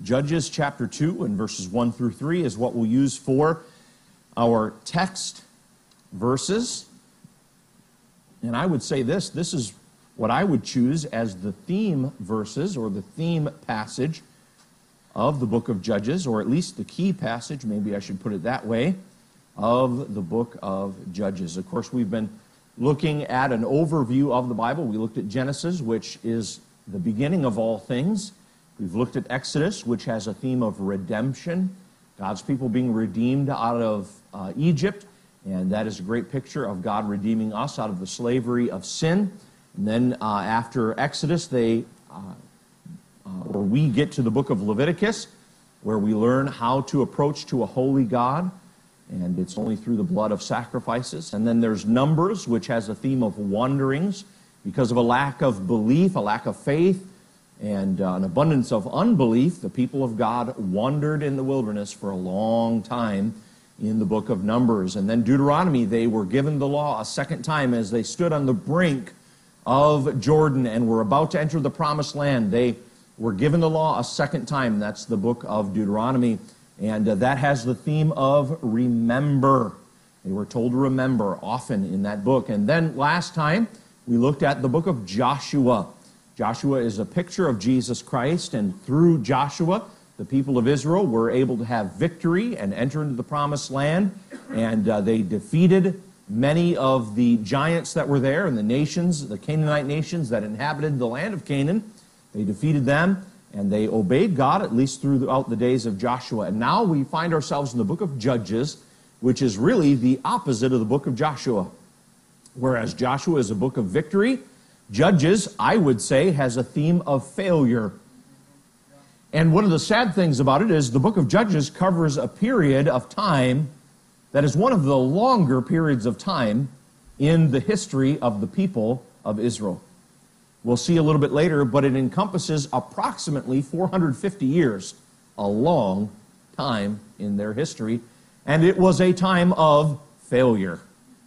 Judges chapter 2 and verses 1 through 3 is what we'll use for our text verses. And I would say this is what I would choose as the theme verses or the theme passage of the book of Judges, or at least the key passage, maybe I should put it that way, of the book of Judges. Of course, we've been looking at an overview of the Bible. We looked at Genesis, which is the beginning of all things. We've looked at Exodus, which has a theme of redemption, God's people being redeemed out of Egypt, and that is a great picture of God redeeming us out of the slavery of sin. And then after Exodus, we get to the book of Leviticus, where we learn how to approach to a holy God, and it's only through the blood of sacrifices. And then there's Numbers, which has a theme of wanderings because of a lack of belief, a lack of faith, and an abundance of unbelief. The people of God wandered in the wilderness for a long time in the book of Numbers. And then Deuteronomy, they were given the law a second time as they stood on the brink of Jordan and were about to enter the promised land. They were given the law a second time. That's the book of Deuteronomy. And that has the theme of remember. They were told to remember often in that book. And then last time, we looked at the book of Joshua. Joshua is a picture of Jesus Christ, and through Joshua, the people of Israel were able to have victory and enter into the promised land, and they defeated many of the giants that were there and the nations, the Canaanite nations that inhabited the land of Canaan. They defeated them, and they obeyed God, at least throughout the days of Joshua. And now we find ourselves in the book of Judges, which is really the opposite of the book of Joshua. Whereas Joshua is a book of victory, Judges, I would say, has a theme of failure. And one of the sad things about it is the book of Judges covers a period of time that is one of the longer periods of time in the history of the people of Israel. We'll see a little bit later, but it encompasses approximately 450 years, a long time in their history, and it was a time of failure.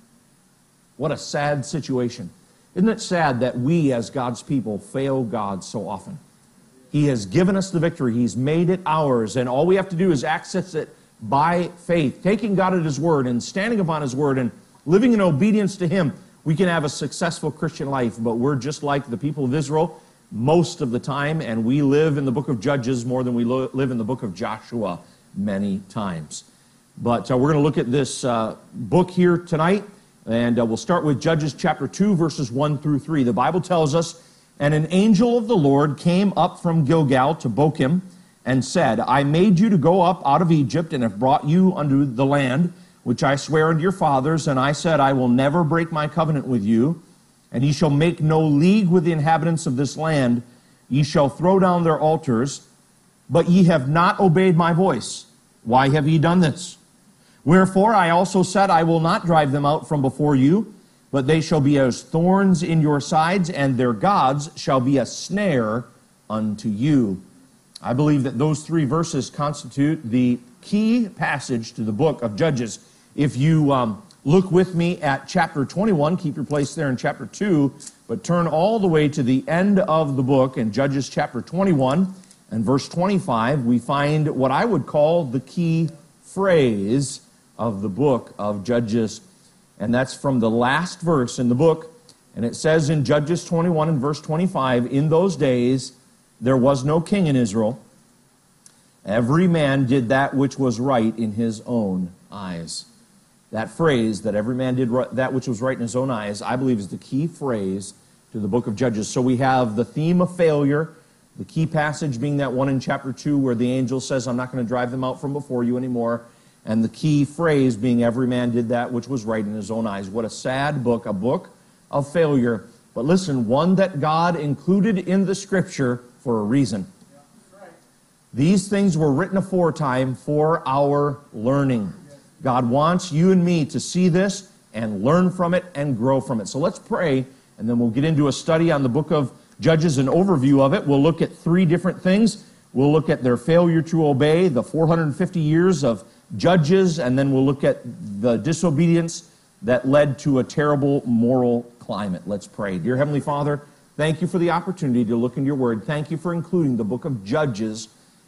What a sad situation. Isn't it sad that we as God's people fail God so often? He has given us the victory. He's made it ours, and all we have to do is access it by faith, taking God at His word and standing upon His word and living in obedience to Him. We can have a successful Christian life, but we're just like the people of Israel most of the time, and we live in the book of Judges more than we live in the book of Joshua many times. But we're going to look at this book here tonight, and we'll start with Judges chapter 2, verses 1 through 3. The Bible tells us, "And an angel of the Lord came up from Gilgal to Bochim, and said, I made you to go up out of Egypt, and have brought you unto the land which I swear unto your fathers. And I said, I will never break my covenant with you, and ye shall make no league with the inhabitants of this land. Ye shall throw down their altars, but ye have not obeyed my voice. Why have ye done this? Wherefore I also said, I will not drive them out from before you, but they shall be as thorns in your sides, and their gods shall be a snare unto you." I believe that those three verses constitute the key passage to the book of Judges. If you look with me at chapter 21, keep your place there in chapter 2, but turn all the way to the end of the book in Judges chapter 21 and verse 25, we find what I would call the key phrase of the book of Judges. And that's from the last verse in the book. And it says in Judges 21 and verse 25, "In those days there was no king in Israel. Every man did that which was right in his own eyes." That phrase, that every man did that which was right in his own eyes, I believe is the key phrase to the book of Judges. So we have the theme of failure, the key passage being that one in chapter 2 where the angel says, I'm not going to drive them out from before you anymore. And the key phrase being every man did that which was right in his own eyes. What a sad book, a book of failure. But listen, one that God included in the Scripture for a reason. These things were written aforetime for our learning. God wants you and me to see this and learn from it and grow from it. So let's pray, and then we'll get into a study on the book of Judges, an overview of it. We'll look at three different things. We'll look at their failure to obey, the 450 years of Judges, and then we'll look at the disobedience that led to a terrible moral climate. Let's pray. Dear Heavenly Father, thank you for the opportunity to look into your word. Thank you for including the book of Judges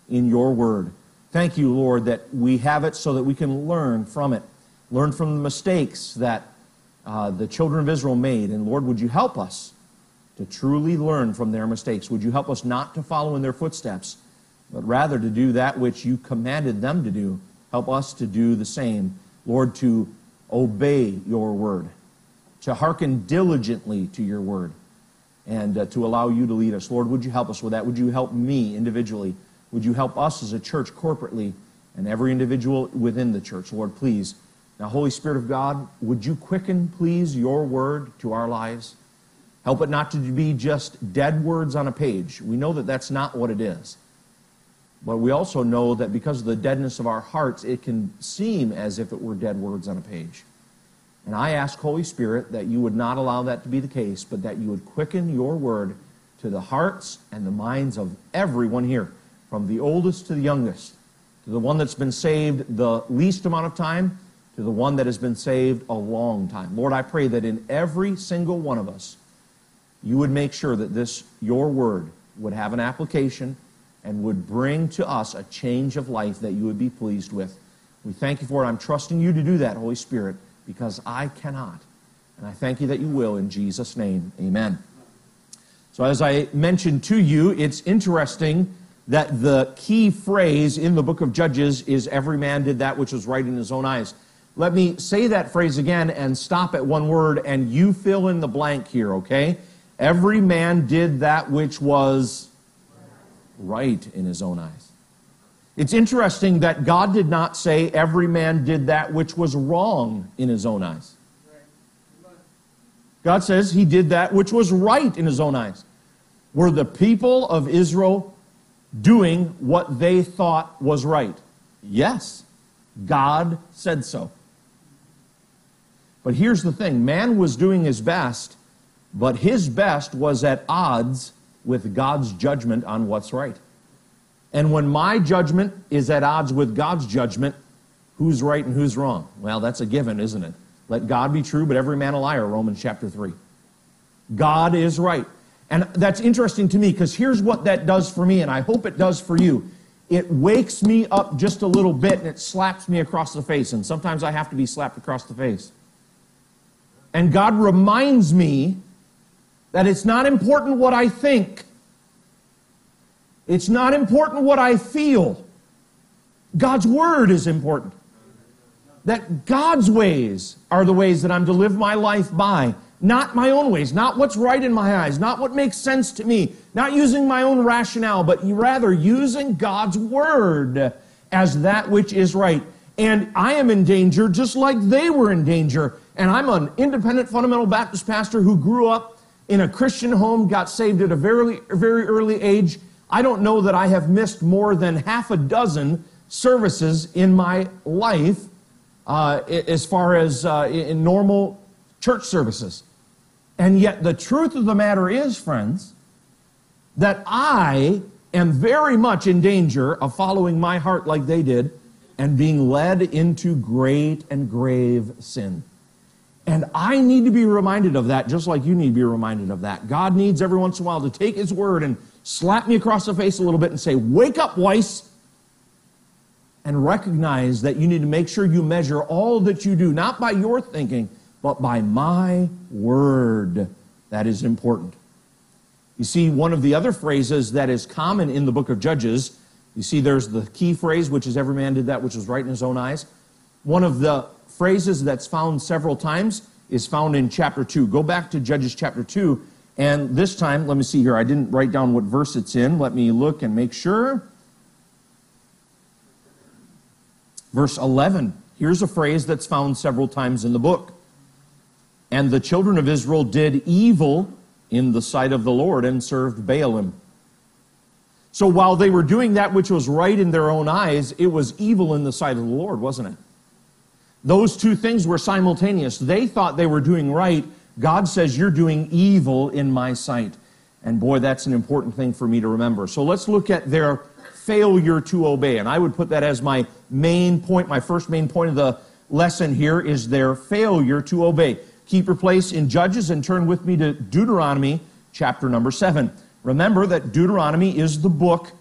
in your word. Thank you, Lord, that we have it so that we can learn from it, learn from the mistakes that the children of Israel made. And Lord, would you help us to truly learn from their mistakes? Would you help us not to follow in their footsteps, but rather to do that which you commanded them to do? Help us to do the same. Lord, to obey your word, to hearken diligently to your word, and to allow you to lead us. Lord, would you help us with that? Would you help me individually? Would you help us as a church corporately and every individual within the church? Lord, please. Now, Holy Spirit of God, would you quicken, please, your word to our lives? Help it not to be just dead words on a page. We know that that's not what it is. But we also know that because of the deadness of our hearts, it can seem as if it were dead words on a page. And I ask, Holy Spirit, that you would not allow that to be the case, but that you would quicken your word to the hearts and the minds of everyone here, from the oldest to the youngest, to the one that's been saved the least amount of time, to the one that has been saved a long time. Lord, I pray that in every single one of us, you would make sure that this, your word, would have an application and would bring to us a change of life that you would be pleased with. We thank you for it. I'm trusting you to do that, Holy Spirit, because I cannot. And I thank you that you will in Jesus' name. Amen. So as I mentioned to you, it's interesting that the key phrase in the book of Judges is every man did that which was right in his own eyes. Let me say that phrase again and stop at one word, and you fill in the blank here, okay? Every man did that which was right in his own eyes. It's interesting that God did not say every man did that which was wrong in his own eyes. God says he did that which was right in his own eyes. Were the people of Israel doing what they thought was right? Yes. God said so. But here's the thing. Man was doing his best, but his best was at odds with God's judgment on what's right. And when my judgment is at odds with God's judgment, who's right and who's wrong? Well, that's a given, isn't it? Let God be true, but every man a liar, Romans chapter 3. God is right. And that's interesting to me, because here's what that does for me, and I hope it does for you. It wakes me up just a little bit, and it slaps me across the face. And sometimes I have to be slapped across the face. And God reminds me that it's not important what I think. It's not important what I feel. God's word is important. That God's ways are the ways that I'm to live my life by. Not my own ways, not what's right in my eyes, not what makes sense to me, not using my own rationale, but rather using God's word as that which is right. And I am in danger just like they were in danger. And I'm an independent fundamental Baptist pastor who grew up in a Christian home, got saved at a very, very early age. I don't know that I have missed more than half a dozen services in my life as far as in normal church services. And yet the truth of the matter is, friends, that I am very much in danger of following my heart like they did and being led into great and grave sin. And I need to be reminded of that, just like you need to be reminded of that. God needs every once in a while to take his word and slap me across the face a little bit and say, wake up, Weiss, and recognize that you need to make sure you measure all that you do, not by your thinking, but by my word. That is important. You see, one of the other phrases that is common in the book of Judges, you see there's the key phrase, which is every man did that which was right in his own eyes. One of the phrases that's found several times is found in chapter 2. Go back to Judges chapter 2, and this time, let me see here, I didn't write down what verse it's in. Let me look and make sure. Verse 11. Here's a phrase that's found several times in the book. And the children of Israel did evil in the sight of the Lord and served Baalim. So while they were doing that which was right in their own eyes, it was evil in the sight of the Lord, wasn't it? Those two things were simultaneous. They thought they were doing right. God says, you're doing evil in my sight. And boy, that's an important thing for me to remember. So let's look at their failure to obey. And I would put that as my main point, my first main point of the lesson here is their failure to obey. Keep your place in Judges and turn with me to Deuteronomy chapter number 7. Remember that Deuteronomy is the book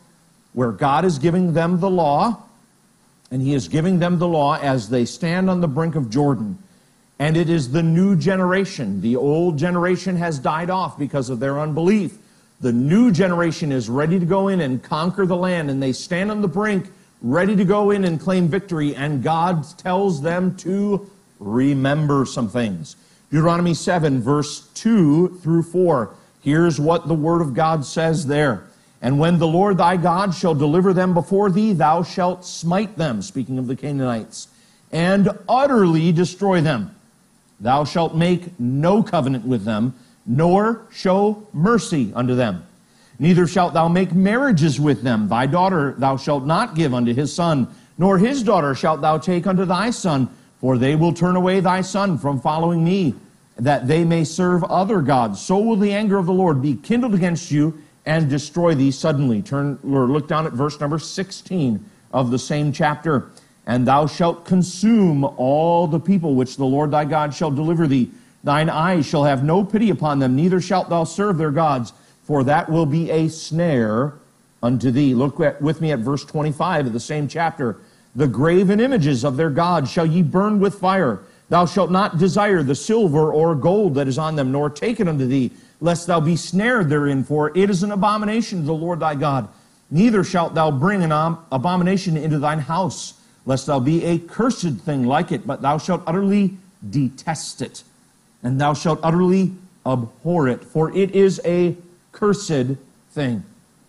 where God is giving them the law, and he is giving them the law as they stand on the brink of Jordan. And it is the new generation. The old generation has died off because of their unbelief. The new generation is ready to go in and conquer the land, and they stand on the brink, ready to go in and claim victory, and God tells them to remember some things. Deuteronomy 7, verse 2 through 4. Here's what the Word of God says there. And when the Lord thy God shall deliver them before thee, thou shalt smite them, speaking of the Canaanites, and utterly destroy them. Thou shalt make no covenant with them, nor show mercy unto them. Neither shalt thou make marriages with them. Thy daughter thou shalt not give unto his son, nor his daughter shalt thou take unto thy son, for they will turn away thy son from following me, that they may serve other gods. So will the anger of the Lord be kindled against you, and destroy thee suddenly. Look down at verse number 16 of the same chapter. And thou shalt consume all the people which the Lord thy God shall deliver thee. Thine eyes shall have no pity upon them, neither shalt thou serve their gods, for that will be a snare unto thee. Look with me at verse 25 of the same chapter. The graven images of their gods shall ye burn with fire. Thou shalt not desire the silver or gold that is on them, nor take it unto thee, lest thou be snared therein, for it is an abomination to the Lord thy God. Neither shalt thou bring an abomination into thine house, lest thou be a cursed thing like it, but thou shalt utterly detest it, and thou shalt utterly abhor it, for it is a cursed thing.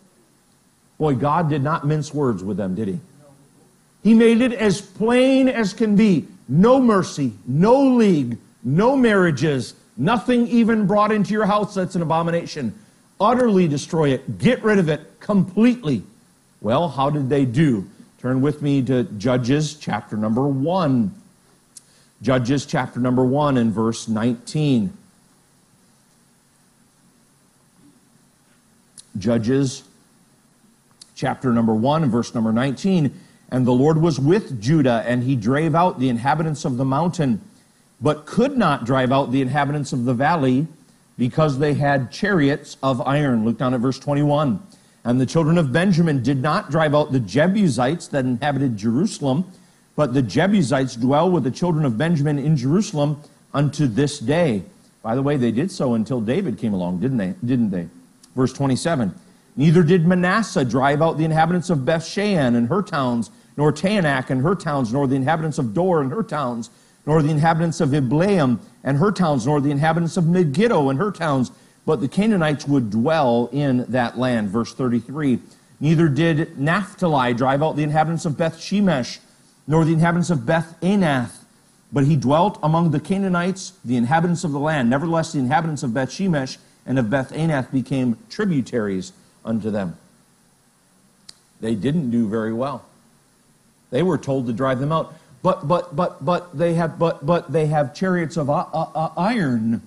Boy, God did not mince words with them, did he? He made it as plain as can be. No mercy, no league, no marriages, nothing even brought into your house that's an abomination. Utterly destroy it. Get rid of it completely. Well, how did they do? Turn with me to Judges chapter number 1. Judges chapter number 1 and verse 19. Judges chapter number 1 and verse number 19. And the Lord was with Judah, and he drave out the inhabitants of the mountain, but could not drive out the inhabitants of the valley, because they had chariots of iron. Look down at verse 21. And the children of Benjamin did not drive out the Jebusites that inhabited Jerusalem, but the Jebusites dwell with the children of Benjamin in Jerusalem unto this day. By the way, they did so until David came along, didn't they? Verse 27. Neither did Manasseh drive out the inhabitants of Bethshan and her towns, nor Taanach and her towns, nor the inhabitants of Dor and her towns, nor the inhabitants of Ibleam and her towns, nor the inhabitants of Megiddo and her towns, but the Canaanites would dwell in that land. Verse 33. Neither did Naphtali drive out the inhabitants of Beth Shemesh, nor the inhabitants of Beth Anath, but he dwelt among the Canaanites, the inhabitants of the land. Nevertheless, the inhabitants of Beth Shemesh and of Beth Anath became tributaries unto them. They didn't do very well. They were told to drive them out. But they have chariots of iron.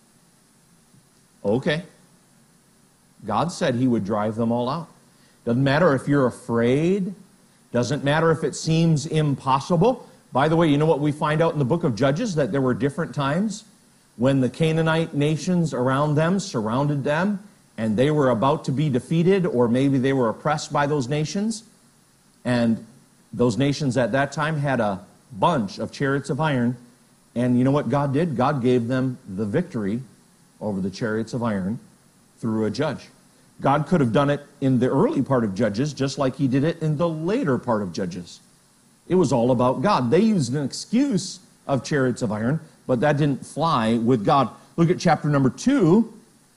Okay. God said he would drive them all out. Doesn't matter if you're afraid. Doesn't matter if it seems impossible. By the way, you know what we find out in the book of Judges? That there were different times when the Canaanite nations around them surrounded them, and they were about to be defeated, or maybe they were oppressed by those nations. And those nations at that time had a bunch of chariots of iron. And you know what God did? God gave them the victory over the chariots of iron through a judge. God could have done it in the early part of Judges, just like he did it in the later part of Judges. It was all about God. They used an excuse of chariots of iron, but that didn't fly with God. Look at chapter number 2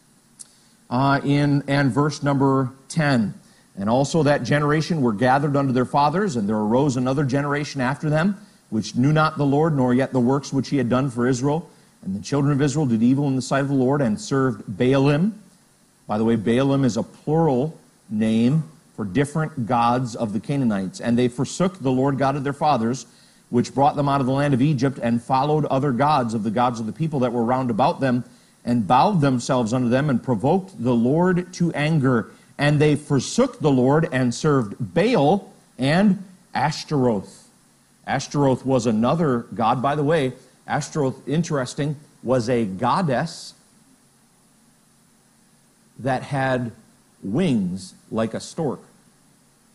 and verse number 10. And also that generation were gathered unto their fathers, and there arose another generation after them, which knew not the Lord, nor yet the works which he had done for Israel. And the children of Israel did evil in the sight of the Lord, and served Baalim. By the way, Baalim is a plural name for different gods of the Canaanites. And they forsook the Lord God of their fathers, which brought them out of the land of Egypt, and followed other gods of the people that were round about them, and bowed themselves unto them, and provoked the Lord to anger. And they forsook the Lord, and served Baal and Ashtaroth. Ashtaroth was another god. By the way, Ashtaroth, interesting, was a goddess that had wings like a stork.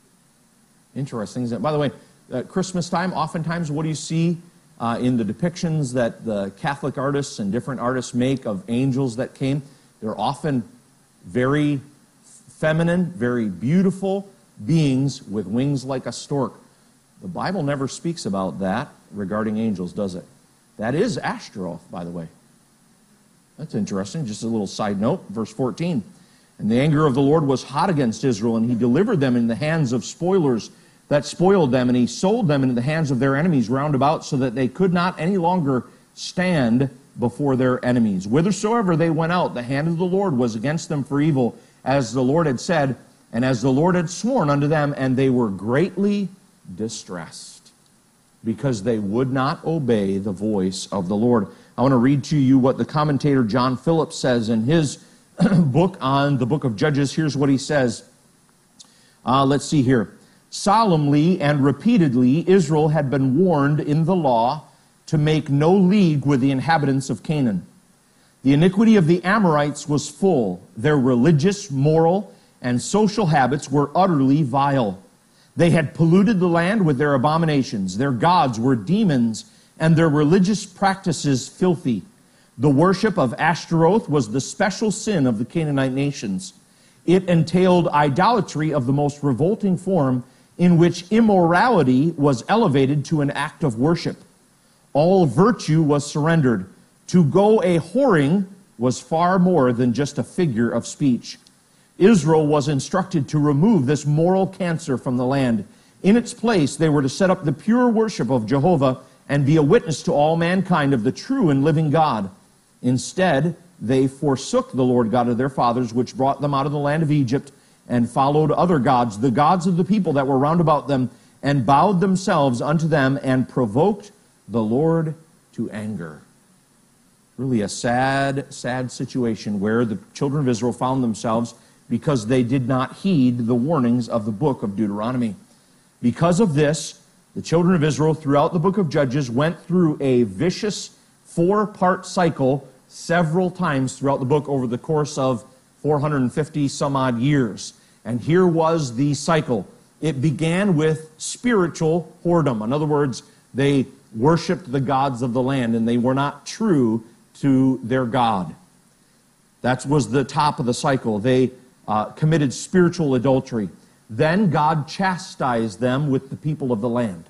Interesting. By the way, at Christmas time, oftentimes what do you see in the depictions that the Catholic artists and different artists make of angels that came? They're often very feminine, very beautiful beings with wings like a stork. The Bible never speaks about that regarding angels, does it? That is Ashtaroth, by the way. That's interesting. Just a little side note, verse 14. And the anger of the Lord was hot against Israel, and he delivered them in the hands of spoilers that spoiled them, and he sold them into the hands of their enemies round about, so that they could not any longer stand before their enemies. Whithersoever they went out, the hand of the Lord was against them for evil, as the Lord had said, and as the Lord had sworn unto them, and they were greatly distressed, because they would not obey the voice of the Lord. I want to read to you what the commentator John Phillips says in his book on the book of Judges. Here's what he says. Let's see here. Solemnly and repeatedly Israel had been warned in the law to make no league with the inhabitants of Canaan. The iniquity of the Amorites was full. Their religious, moral, and social habits were utterly vile. They had polluted the land with their abominations. Their gods were demons, and their religious practices filthy. The worship of Ashtaroth was the special sin of the Canaanite nations. It entailed idolatry of the most revolting form, in which immorality was elevated to an act of worship. All virtue was surrendered. To go a whoring was far more than just a figure of speech. Israel was instructed to remove this moral cancer from the land. In its place, they were to set up the pure worship of Jehovah and be a witness to all mankind of the true and living God. Instead, they forsook the Lord God of their fathers, which brought them out of the land of Egypt, and followed other gods, the gods of the people that were round about them, and bowed themselves unto them, and provoked the Lord to anger. Really a sad, sad situation where the children of Israel found themselves because they did not heed the warnings of the book of Deuteronomy. Because of this, the children of Israel throughout the book of Judges went through a vicious 4-part cycle several times throughout the book over the course of 450 some odd years. And here was the cycle. It began with spiritual whoredom. In other words, they worshiped the gods of the land, and they were not true to their God. That was the top of the cycle. They committed spiritual adultery. Then God chastised them with the people of the land.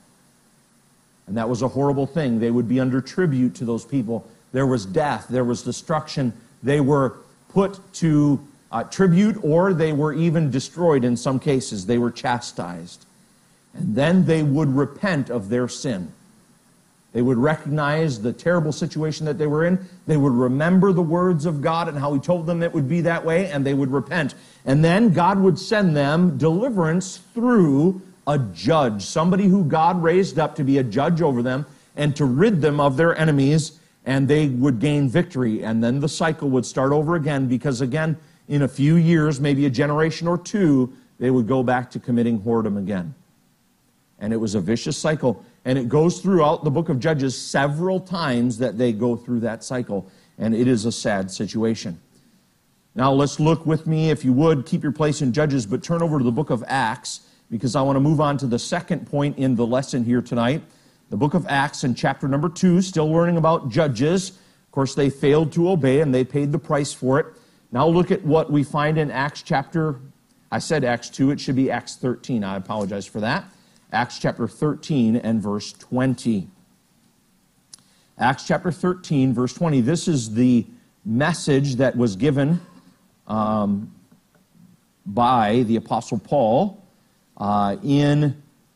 And that was a horrible thing. They would be under tribute to those people. There was death. There was destruction. They were put to tribute, or they were even destroyed in some cases. They were chastised. And then they would repent of their sin. They would recognize the terrible situation that they were in. They would remember the words of God and how he told them it would be that way, and they would repent. And then God would send them deliverance through a judge, somebody who God raised up to be a judge over them and to rid them of their enemies, and they would gain victory. And then the cycle would start over again, because again, in a few years, maybe a generation or two, they would go back to committing whoredom again. And it was a vicious cycle. And it goes throughout the book of Judges several times that they go through that cycle. And it is a sad situation. Now let's look with me, if you would, keep your place in Judges, but turn over to the book of Acts, because I want to move on to the second point in the lesson here tonight. The book of Acts in chapter number 2, still learning about Judges. Of course, they failed to obey, and they paid the price for it. Now look at what we find in Acts chapter, I said Acts 2, it should be Acts 13. I apologize for that. Acts chapter 13 and verse 20. Acts chapter 13, verse 20. This is the message that was given by the Apostle Paul in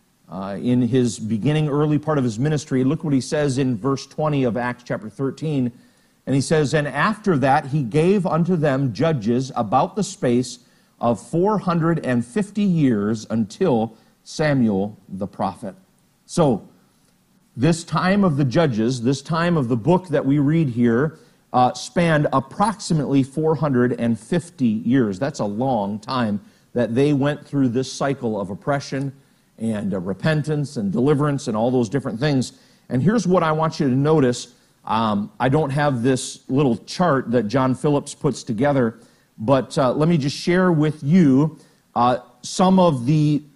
his beginning, early part of his ministry. Look what he says in verse 20 of Acts chapter 13. And he says, "And after that he gave unto them judges about the space of 450 years until Samuel the prophet." So, this time of the Judges, this time of the book that we read here, spanned approximately 450 years. That's a long time that they went through this cycle of oppression and repentance and deliverance and all those different things. And here's what I want you to notice. I don't have this little chart that John Phillips puts together, but let me just share with you some of the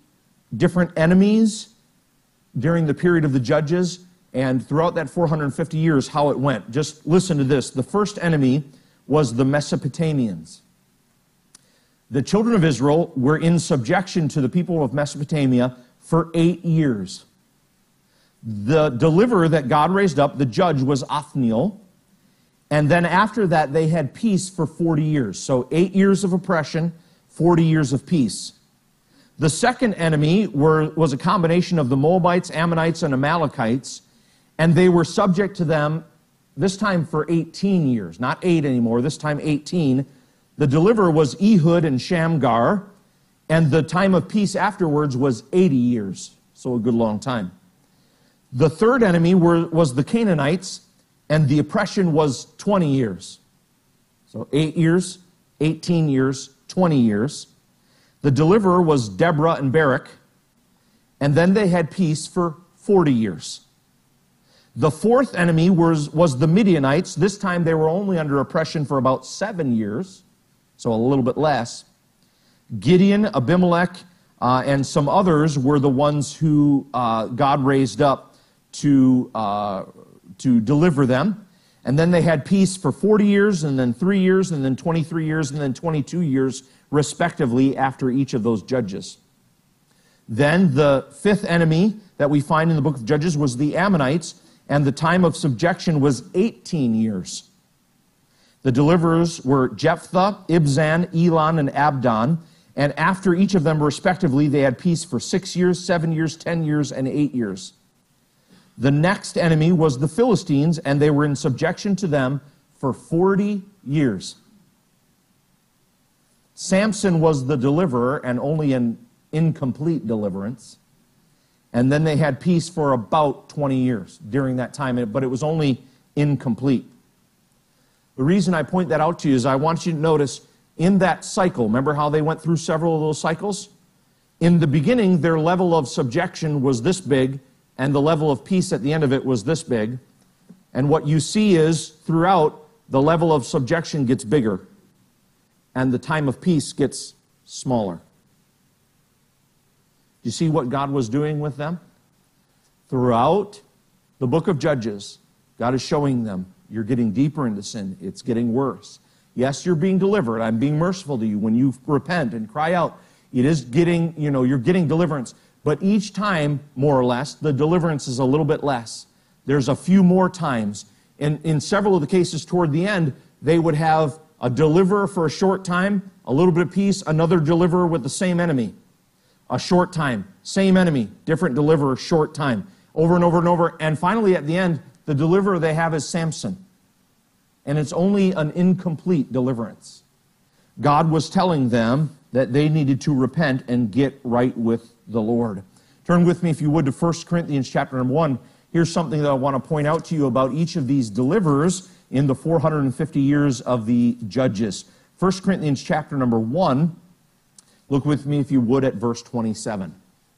different enemies during the period of the judges, and throughout that 450 years, how it went. Just listen to this. The first enemy was the Mesopotamians. The children of Israel were in subjection to the people of Mesopotamia for 8 years. The deliverer that God raised up, the judge, was Othniel. And then after that, they had peace for 40 years. So 8 years of oppression, 40 years of peace. The second enemy was a combination of the Moabites, Ammonites, and Amalekites, and they were subject to them this time for 18 years. Not 8 anymore, this time 18. The deliverer was Ehud and Shamgar, and the time of peace afterwards was 80 years, so a good long time. The third enemy was the Canaanites, and the oppression was 20 years. So 8 years, 18 years, 20 years. The deliverer was Deborah and Barak, and then they had peace for 40 years. The fourth enemy was the Midianites. This time they were only under oppression for about 7 years, so a little bit less. Gideon, Abimelech, and some others were the ones who God raised up to deliver them. And then they had peace for 40 years, and then 3 years, and then 23 years, and then 22 years, respectively, after each of those judges. Then the fifth enemy that we find in the book of Judges was the Ammonites, and the time of subjection was 18 years. The deliverers were Jephthah, Ibzan, Elon, and Abdon, and after each of them, respectively, they had peace for 6 years, 7 years, 10 years, and 8 years. The next enemy was the Philistines, and they were in subjection to them for 40 years. Samson was the deliverer, and only an incomplete deliverance. And then they had peace for about 20 years during that time, but it was only incomplete. The reason I point that out to you is I want you to notice in that cycle, remember how they went through several of those cycles? In the beginning, their level of subjection was this big, and the level of peace at the end of it was this big. And what you see is, throughout, the level of subjection gets bigger, and the time of peace gets smaller. You see what God was doing with them? Throughout the book of Judges, God is showing them, you're getting deeper into sin. It's getting worse. Yes, you're being delivered. I'm being merciful to you when you repent and cry out. It is getting, you're getting deliverance. But each time, more or less, the deliverance is a little bit less. There's a few more times. In several of the cases toward the end, they would have a deliverer for a short time, a little bit of peace, another deliverer with the same enemy. A short time, same enemy, different deliverer, short time, over and over and over. And finally, at the end, the deliverer they have is Samson. And it's only an incomplete deliverance. God was telling them that they needed to repent and get right with the Lord. Turn with me, if you would, to 1 Corinthians chapter 1. Here's something that I want to point out to you about each of these deliverers in the 450 years of the judges. 1 Corinthians chapter 1. Look with me, if you would, at verse 27.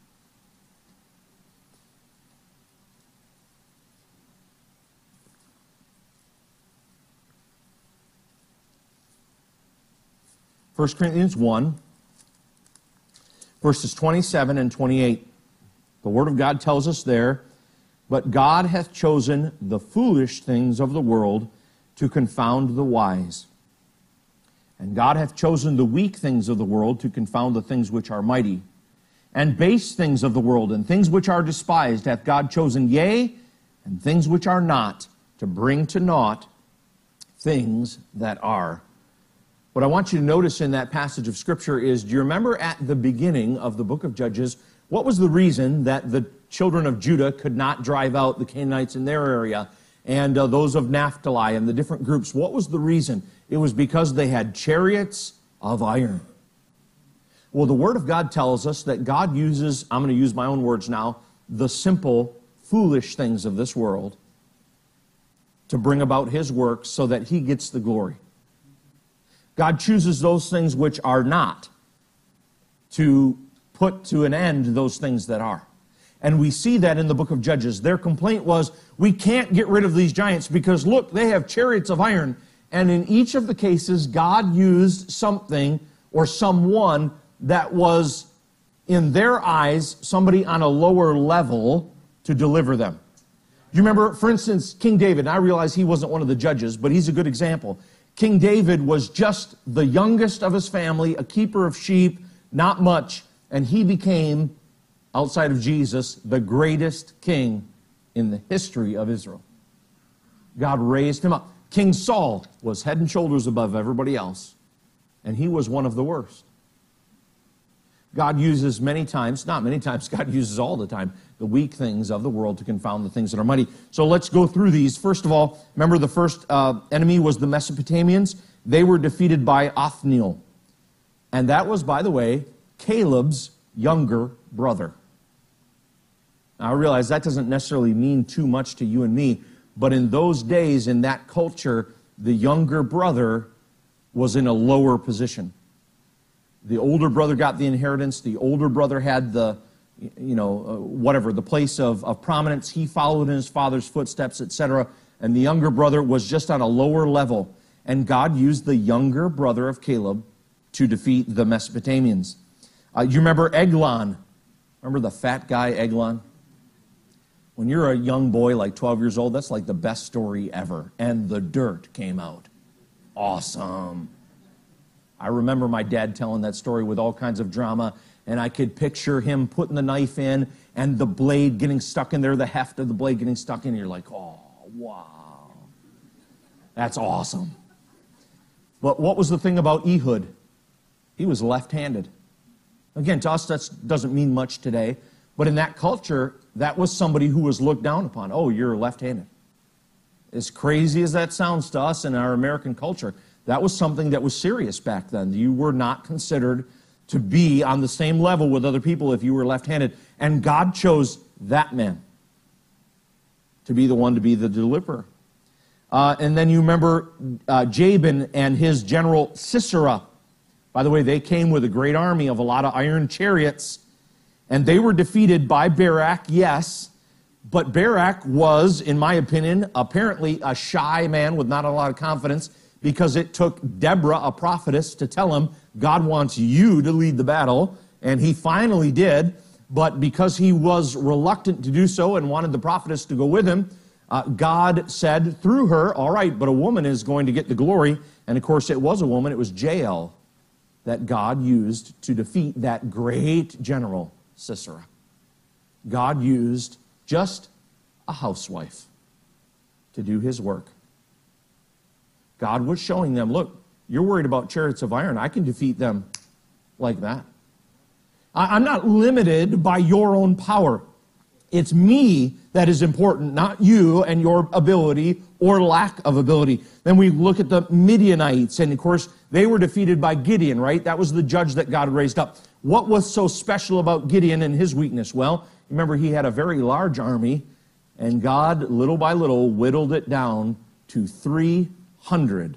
First Corinthians 1, verses 27 and 28. The Word of God tells us there, "But God hath chosen the foolish things of the world to confound the wise. And God hath chosen the weak things of the world to confound the things which are mighty. And base things of the world and things which are despised hath God chosen, yea, and things which are not, to bring to naught things that are." What I want you to notice in that passage of Scripture is, do you remember at the beginning of the book of Judges, what was the reason that the children of Judah could not drive out the Canaanites in their area, and those of Naphtali and the different groups? What was the reason? It was because they had chariots of iron. Well, the Word of God tells us that God uses, I'm going to use my own words now, the simple, foolish things of this world to bring about His work so that He gets the glory. God chooses those things which are not to put to an end those things that are. And we see that in the book of Judges. Their complaint was, we can't get rid of these giants because, look, they have chariots of iron. And in each of the cases, God used something or someone that was in their eyes, somebody on a lower level to deliver them. Do you remember, for instance, King David? And I realize he wasn't one of the judges, but he's a good example. King David was just the youngest of his family, a keeper of sheep, not much, and he became, outside of Jesus, the greatest king in the history of Israel. God raised him up. King Saul was head and shoulders above everybody else, and he was one of the worst. God uses many times, not many times, God uses all the time, the weak things of the world to confound the things that are mighty. So let's go through these. First of all, remember the first enemy was the Mesopotamians. They were defeated by Othniel. And that was, by the way, Caleb's younger brother. Now, I realize that doesn't necessarily mean too much to you and me, but in those days, in that culture, the younger brother was in a lower position. The older brother got the inheritance. The older brother had the, the place of prominence. He followed in his father's footsteps, etc. And the younger brother was just on a lower level. And God used the younger brother of Caleb to defeat the Mesopotamians. You remember Eglon? Remember the fat guy, Eglon? When you're a young boy, like 12 years old, that's like the best story ever. And the dirt came out. Awesome. I remember my dad telling that story with all kinds of drama, and I could picture him putting the knife in and the blade getting stuck in there, the heft of the blade getting stuck in, and you're like, oh, wow. That's awesome. But what was the thing about Ehud? He was left-handed. Again, to us, that doesn't mean much today, but in that culture, that was somebody who was looked down upon. Oh, you're left-handed. As crazy as that sounds to us in our American culture, that was something that was serious back then. You were not considered to be on the same level with other people if you were left-handed. And God chose that man to be the one to be the deliverer. And then you remember Jabin and his general Sisera. By the way, they came with a great army of a lot of iron chariots. And they were defeated by Barak, yes. But Barak was, in my opinion, apparently a shy man with not a lot of confidence, because it took Deborah, a prophetess, to tell him, God wants you to lead the battle. And he finally did. But because he was reluctant to do so and wanted the prophetess to go with him, God said through her, all right, but a woman is going to get the glory. And of course, it was a woman. It was Jael that God used to defeat that great general, Sisera. God used just a housewife to do his work. God was showing them, look, you're worried about chariots of iron. I can defeat them like that. I'm not limited by your own power. It's me that is important, not you and your ability or lack of ability. Then we look at the Midianites, and of course, they were defeated by Gideon, right? That was the judge that God raised up. What was so special about Gideon and his weakness? Well, remember, he had a very large army, and God, little by little, whittled it down to 300.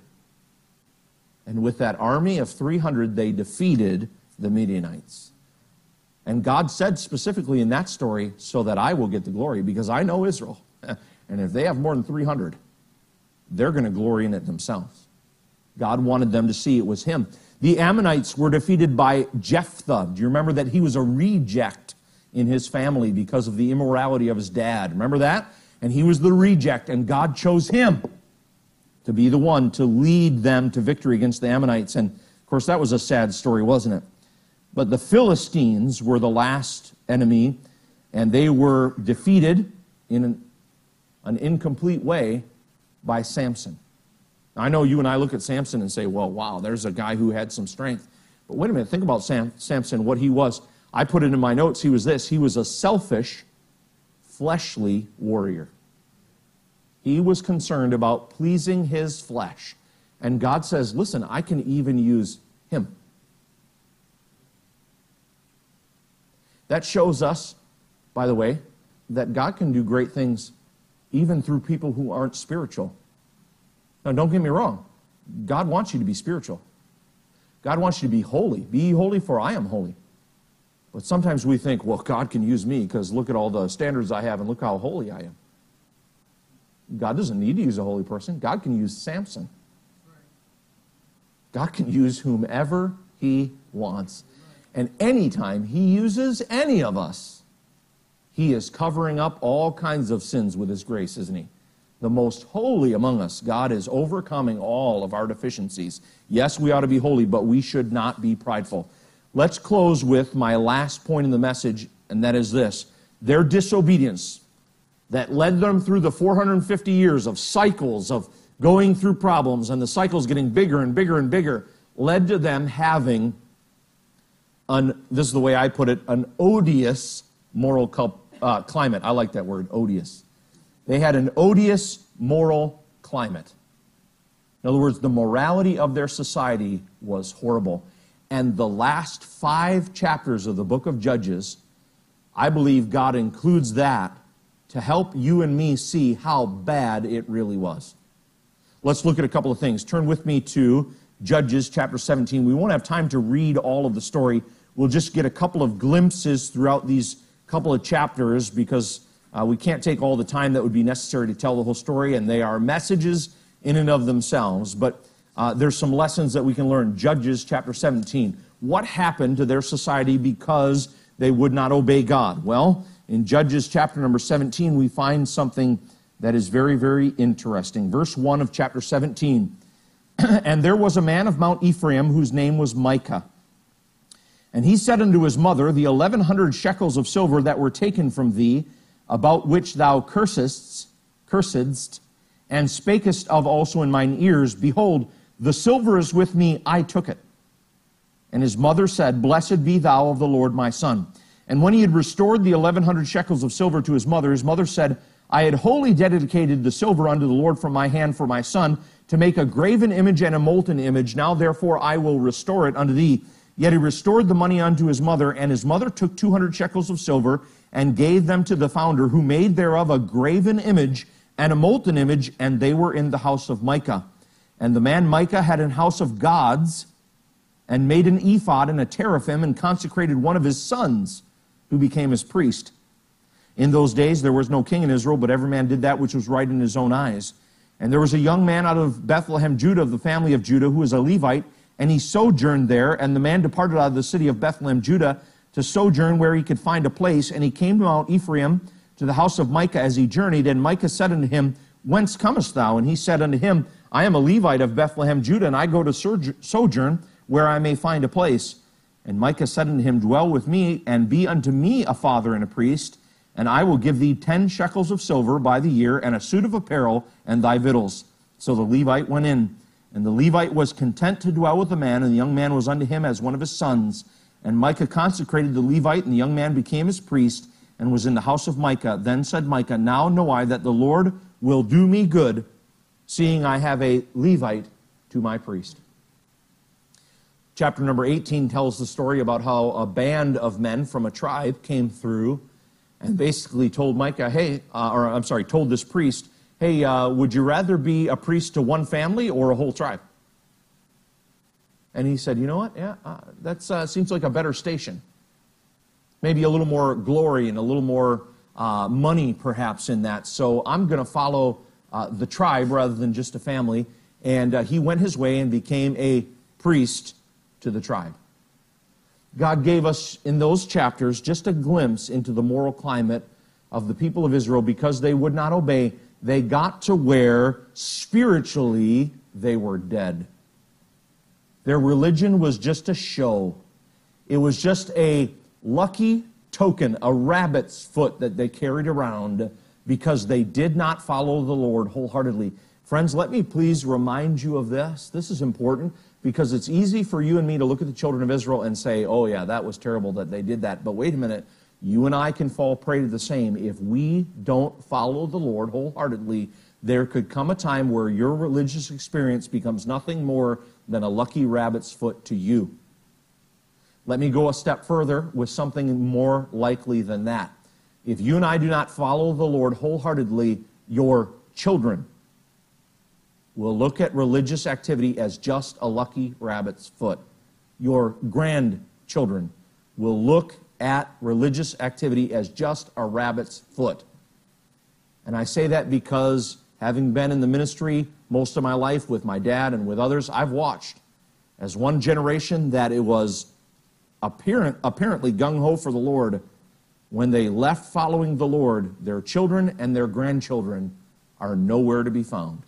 And with that army of 300, they defeated the Midianites. And God said specifically in that story, so that I will get the glory, because I know Israel. And if they have more than 300, they're going to glory in it themselves. God wanted them to see it was him. The Ammonites were defeated by Jephthah. Do you remember that he was a reject in his family because of the immorality of his dad? Remember that? And he was the reject, and God chose him to be the one to lead them to victory against the Ammonites. And, of course, that was a sad story, wasn't it? But the Philistines were the last enemy, and they were defeated in an incomplete way by Samson. Now, I know you and I look at Samson and say, well, wow, there's a guy who had some strength. But wait a minute, think about Samson, what he was. I put it in my notes, he was this. He was a selfish, fleshly warrior. He was concerned about pleasing his flesh. And God says, listen, I can even use him. That shows us, by the way, that God can do great things even through people who aren't spiritual. Now, don't get me wrong. God wants you to be spiritual. God wants you to be holy. Be ye holy, for I am holy. But sometimes we think, well, God can use me because look at all the standards I have and look how holy I am. God doesn't need to use a holy person. God can use Samson. God can use whomever he wants. And anytime he uses any of us, he is covering up all kinds of sins with his grace, isn't he? The most holy among us, God is overcoming all of our deficiencies. Yes, we ought to be holy, but we should not be prideful. Let's close with my last point in the message, and that is this. Their disobedience that led them through the 450 years of cycles of going through problems, and the cycles getting bigger and bigger and bigger, led to them having, this is the way I put it, an odious moral climate. I like that word, odious. They had an odious moral climate. In other words, the morality of their society was horrible. And the last 5 chapters of the book of Judges, I believe God includes that to help you and me see how bad it really was. Let's look at a couple of things. Turn with me to Judges chapter 17. We won't have time to read all of the story. We'll just get a couple of glimpses throughout these couple of chapters because we can't take all the time that would be necessary to tell the whole story, and they are messages in and of themselves. But there's some lessons that we can learn. Judges chapter 17. What happened to their society because they would not obey God? Well, in Judges chapter number 17, we find something that is very, very interesting. Verse 1 of chapter 17. And there was a man of Mount Ephraim whose name was Micah. And he said unto his mother, the 1,100 shekels of silver that were taken from thee, about which thou cursedst, and spakest of also in mine ears, behold, the silver is with me, I took it. And his mother said, Blessed be thou of the Lord my son. And when he had restored the 1,100 shekels of silver to his mother said, I had wholly dedicated the silver unto the Lord from my hand for my son, to make a graven image and a molten image. Now therefore I will restore it unto thee. Yet he restored the money unto his mother, and his mother took 200 shekels of silver, and gave them to the founder, who made thereof a graven image and a molten image, and they were in the house of Micah. And the man Micah had an house of gods, and made an ephod and a teraphim, and consecrated one of his sons, who became his priest. In those days there was no king in Israel, but every man did that which was right in his own eyes. And there was a young man out of Bethlehem, Judah, of the family of Judah, who was a Levite, and he sojourned there. And the man departed out of the city of Bethlehem, Judah, to sojourn where he could find a place. And he came to Mount Ephraim, to the house of Micah as he journeyed. And Micah said unto him, Whence comest thou? And he said unto him, I am a Levite of Bethlehem, Judah, and I go to sojourn where I may find a place. And Micah said unto him, Dwell with me, and be unto me a father and a priest, and I will give thee 10 shekels of silver by the year, and a suit of apparel, and thy victuals. So the Levite went in. And the Levite was content to dwell with the man, and the young man was unto him as one of his sons. And Micah consecrated the Levite, and the young man became his priest, and was in the house of Micah. Then said Micah, Now know I that the Lord will do me good, seeing I have a Levite to my priest. Chapter number 18 tells the story about how a band of men from a tribe came through and basically told Micah, told this priest, hey, would you rather be a priest to one family or a whole tribe? And he said, you know what? Yeah, that seems like a better station. Maybe a little more glory and a little more money perhaps in that. So I'm going to follow the tribe rather than just a family. And he went his way and became a priest to the tribe. God gave us in those chapters just a glimpse into the moral climate of the people of Israel because they would not obey. They got to where spiritually they were dead. Their religion was just a show. It was just a lucky token, a rabbit's foot that they carried around because they did not follow the Lord wholeheartedly. Friends, let me please remind you of this. This is important because it's easy for you and me to look at the children of Israel and say, oh yeah, that was terrible that they did that. But wait a minute, you and I can fall prey to the same. If we don't follow the Lord wholeheartedly, there could come a time where your religious experience becomes nothing more than a lucky rabbit's foot to you. Let me go a step further with something more likely than that. If you and I do not follow the Lord wholeheartedly, your children will look at religious activity as just a lucky rabbit's foot. Your grandchildren will look at religious activity as just a rabbit's foot. And I say that because having been in the ministry most of my life with my dad and with others, I've watched as one generation that it was apparently gung-ho for the Lord, when they left following the Lord, their children and their grandchildren are nowhere to be found.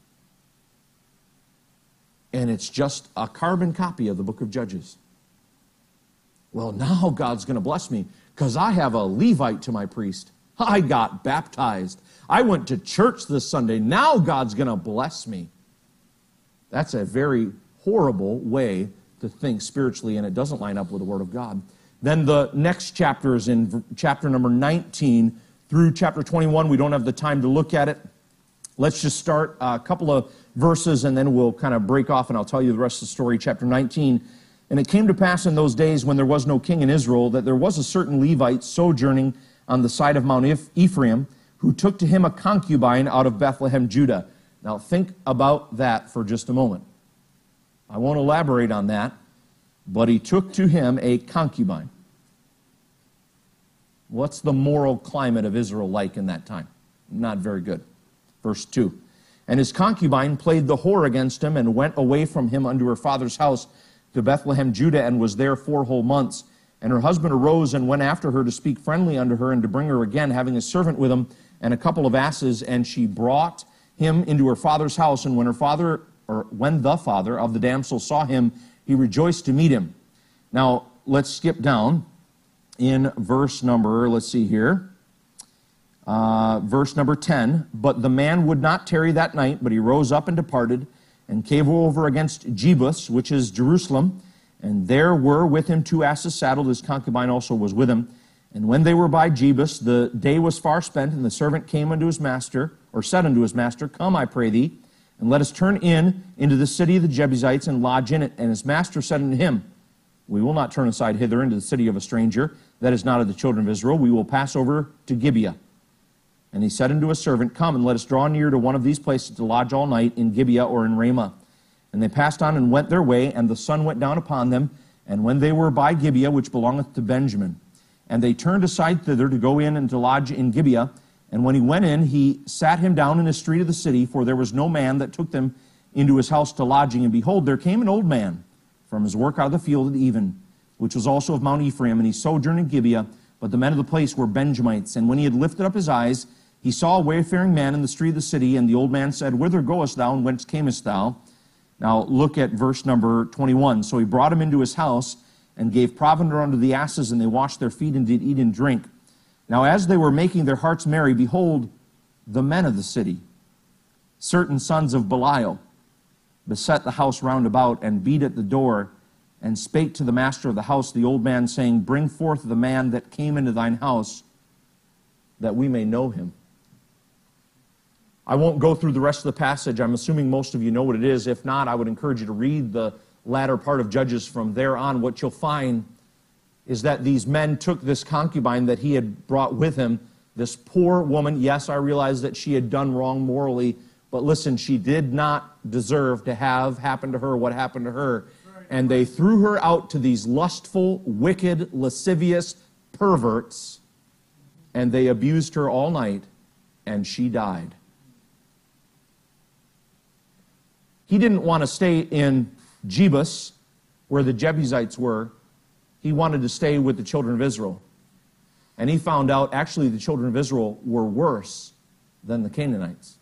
And it's just a carbon copy of the book of Judges. Well, now God's going to bless me because I have a Levite to my priest. I got baptized. I went to church this Sunday. Now God's going to bless me. That's a very horrible way to think spiritually, and it doesn't line up with the Word of God. Then the next chapter is in chapter number 19 through chapter 21. We don't have the time to look at it. Let's just start a couple of verses, and then we'll kind of break off, and I'll tell you the rest of the story. Chapter 19. And it came to pass in those days when there was no king in Israel, that there was a certain Levite sojourning on the side of Mount Ephraim, who took to him a concubine out of Bethlehem, Judah. Now think about that for just a moment. I won't elaborate on that, but he took to him a concubine. What's the moral climate of Israel like in that time? Not very good. Verse 2. And his concubine played the whore against him and went away from him unto her father's house to Bethlehem, Judah, and was there 4 whole months. And her husband arose and went after her to speak friendly unto her and to bring her again, having a servant with him and a couple of asses. And she brought him into her father's house. And when the father of the damsel saw him, he rejoiced to meet him. Now, let's skip down in verse number, verse number 10. But the man would not tarry that night, but he rose up and departed, and came over against Jebus, which is Jerusalem. And there were with him 2 asses saddled. His concubine also was with him. And when they were by Jebus, the day was far spent, and the servant came unto his master, or said unto his master, Come, I pray thee, and let us turn into the city of the Jebusites, and lodge in it. And his master said unto him, We will not turn aside hither into the city of a stranger, that is not of the children of Israel. We will pass over to Gibeah. And he said unto his servant, Come, and let us draw near to one of these places to lodge all night, in Gibeah or in Ramah. And they passed on and went their way, and the sun went down upon them. And when they were by Gibeah, which belongeth to Benjamin, and they turned aside thither to go in and to lodge in Gibeah. And when he went in, he sat him down in the street of the city, for there was no man that took them into his house to lodging. And behold, there came an old man from his work out of the field at even, which was also of Mount Ephraim, and he sojourned in Gibeah. But the men of the place were Benjamites. And when he had lifted up his eyes, he saw a wayfaring man in the street of the city, and the old man said, Whither goest thou, and whence camest thou? Now look at verse number 21. So he brought him into his house, and gave provender unto the asses, and they washed their feet, and did eat and drink. Now as they were making their hearts merry, behold, the men of the city, certain sons of Belial, beset the house round about, and beat at the door, and spake to the master of the house, the old man, saying, Bring forth the man that came into thine house, that we may know him. I won't go through the rest of the passage. I'm assuming most of you know what it is. If not, I would encourage you to read the latter part of Judges from there on. What you'll find is that these men took this concubine that he had brought with him, this poor woman. Yes, I realize that she had done wrong morally, but listen, she did not deserve to have happen to her what happened to her. And they threw her out to these lustful, wicked, lascivious perverts, and they abused her all night, and she died. He didn't want to stay in Jebus, where the Jebusites were. He wanted to stay with the children of Israel. And he found out, actually, the children of Israel were worse than the Canaanites.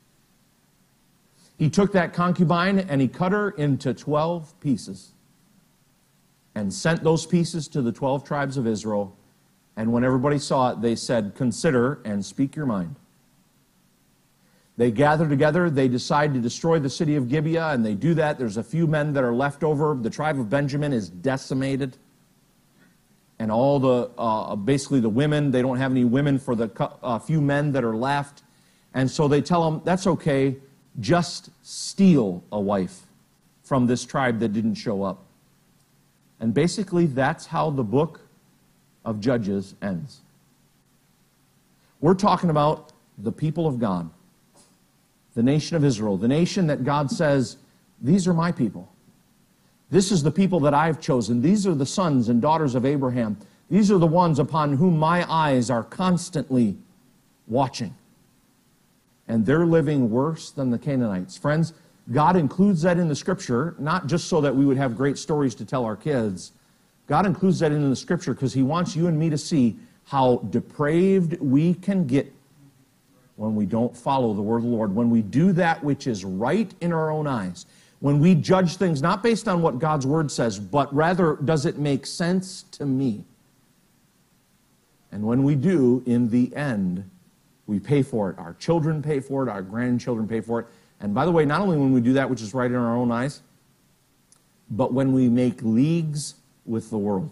He took that concubine and he cut her into 12 pieces and sent those pieces to the 12 tribes of Israel. And when everybody saw it, they said, Consider and speak your mind. They gather together, they decide to destroy the city of Gibeah, and they do that. There's a few men that are left over. The tribe of Benjamin is decimated. And all the, basically the women, they don't have any women for the few men that are left. And so they tell them, that's okay, just steal a wife from this tribe that didn't show up. And basically that's how the book of Judges ends. We're talking about the people of God. The nation of Israel, the nation that God says, these are my people. This is the people that I've chosen. These are the sons and daughters of Abraham. These are the ones upon whom my eyes are constantly watching. And they're living worse than the Canaanites. Friends, God includes that in the Scripture, not just so that we would have great stories to tell our kids, God includes that in the Scripture because He wants you and me to see how depraved we can get when we don't follow the word of the Lord, when we do that which is right in our own eyes, when we judge things not based on what God's word says, but rather, does it make sense to me? And when we do, in the end, we pay for it. Our children pay for it. Our grandchildren pay for it. And by the way, not only when we do that which is right in our own eyes, but when we make leagues with the world.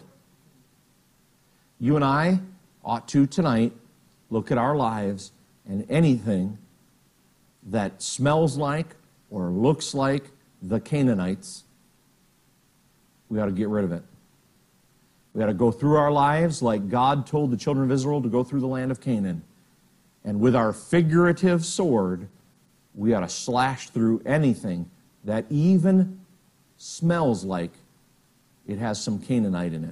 You and I ought to tonight look at our lives, and anything that smells like or looks like the Canaanites, we ought to get rid of it. We ought to go through our lives like God told the children of Israel to go through the land of Canaan. And with our figurative sword, we ought to slash through anything that even smells like it has some Canaanite in it.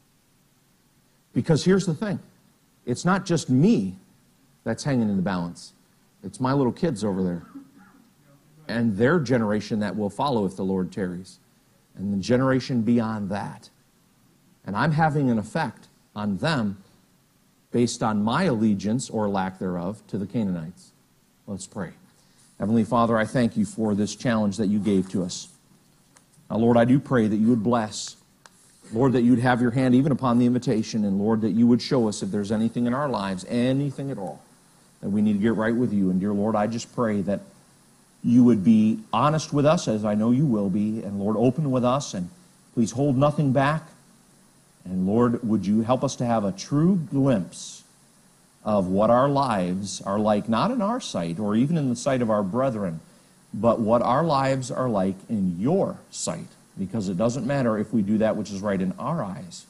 Because here's the thing. It's not just me that's hanging in the balance. It's my little kids over there. And their generation that will follow if the Lord tarries. And the generation beyond that. And I'm having an effect on them based on my allegiance, or lack thereof, to the Canaanites. Let's pray. Heavenly Father, I thank you for this challenge that you gave to us. Now, Lord, I do pray that you would bless. Lord, that you would have your hand even upon the invitation. And Lord, that you would show us if there's anything in our lives, anything at all, that we need to get right with you. And dear Lord, I just pray that you would be honest with us, as I know you will be. And Lord, open with us, and please hold nothing back. And Lord, would you help us to have a true glimpse of what our lives are like, not in our sight or even in the sight of our brethren, but what our lives are like in your sight. Because it doesn't matter if we do that which is right in our eyes.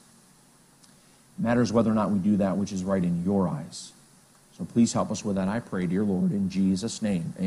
It matters whether or not we do that which is right in your eyes. So please help us with that, I pray, dear Lord, in Jesus' name. Amen.